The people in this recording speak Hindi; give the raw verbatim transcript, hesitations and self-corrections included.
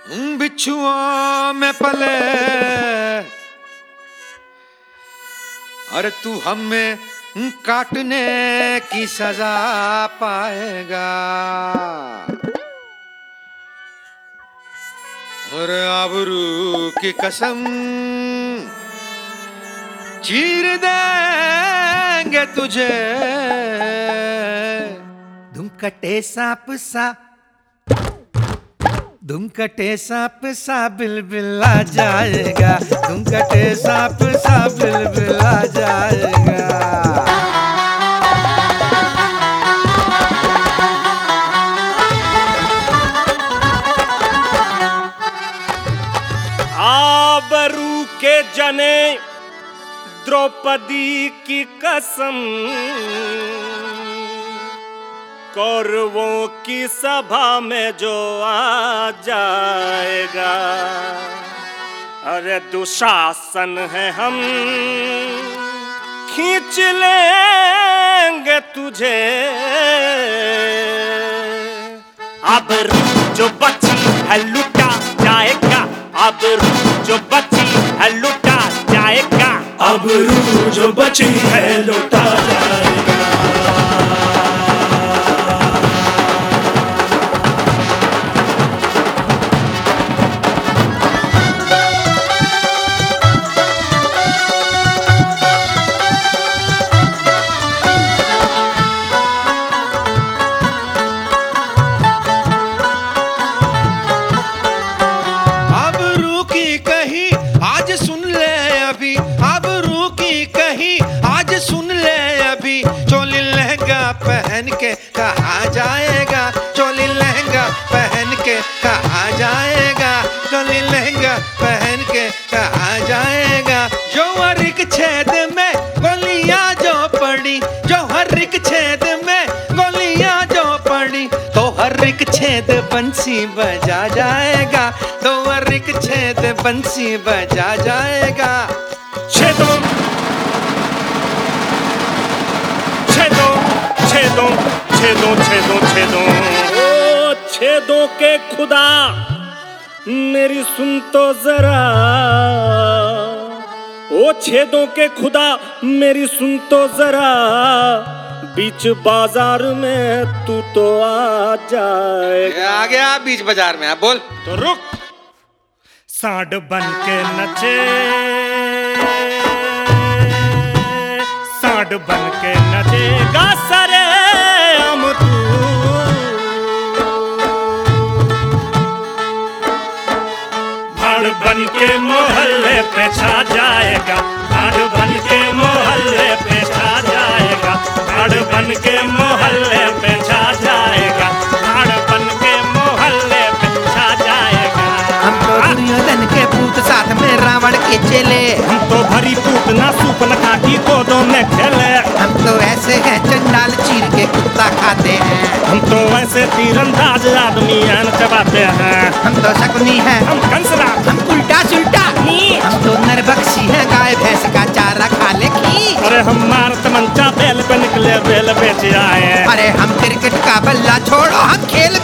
बिच्छुओं में पले, अरे तू हमें काटने की सजा पाएगा। और आबरू की कसम चीर देंगे तुझे। धुम कटे सांप सा, धुम कटे सांप सा बिलबिल आ जाएगा। धुम कटे सांप सा बिलबिल आ जाएगा। आबरू के जने द्रौपदी की कसम, कौरवों की सभा में जो आ जाएगा। अरे दुशासन है हम खींच लेंगे तुझे। आबरू जो बची है लुटा जाएगा। आबरू जो बची है लुटा जाएगा। आबरू जो बची है लुटा जाएगा। पहन के कहा जाएगा, चोली लहंगा पहन के कहा जाएगा, चोली लहंगा पहन के कहा जाएगा। जो हर एक छेद में गोलियां जो पड़ी, जो हर एक छेद में गोलियां जो पड़ी, तो हर एक छेद बंसी बजा जाएगा। तो हर एक छेद बंसी बजा जाएगा। छेदों छेदों छेदों छेदों छेदों छेदों ओ छेदों के खुदा मेरी सुन तो जरा। ओ छेदों के खुदा मेरी सुन तो जरा। बीच बाजार में तू तो आ जाएगा। आ गया बीच बाजार में, आप बोल तो रुक। सांड बन के नचे, सांड बन के नचेगा सरे हम तू। भाड़ बन के मोहल्ले पे छा जाएगा। भाड़ बन के मोहल्ले पे छा जाएगा। भाड़ बन के मोहल्ले पे छा जाएगा। भाड़ बन के मोहल्ले पे छा जाएगा। हम तो दुर्योधन के पूत साथ में रावण के चेले। हम तो भरी पूत ना सूप न काटी कोदों में खेले। हम तो ऐसे हैं चंडाल चीर के कुत्ता खाते हैं। हम तो ऐसे तीरंदाज आदमी हैं चबाते हैं। हम तो शकुनी हैं, हम कंसराज, हम उल्टा सुल्टा। हम तो नरबक्षी हैं, गाय भैंस का चारा खा ले की। अरे हम मारत मंचा बेल पे निकले बेल बेच आए। अरे हम क्रिकेट का बल्ला छोड़ो, हम खेल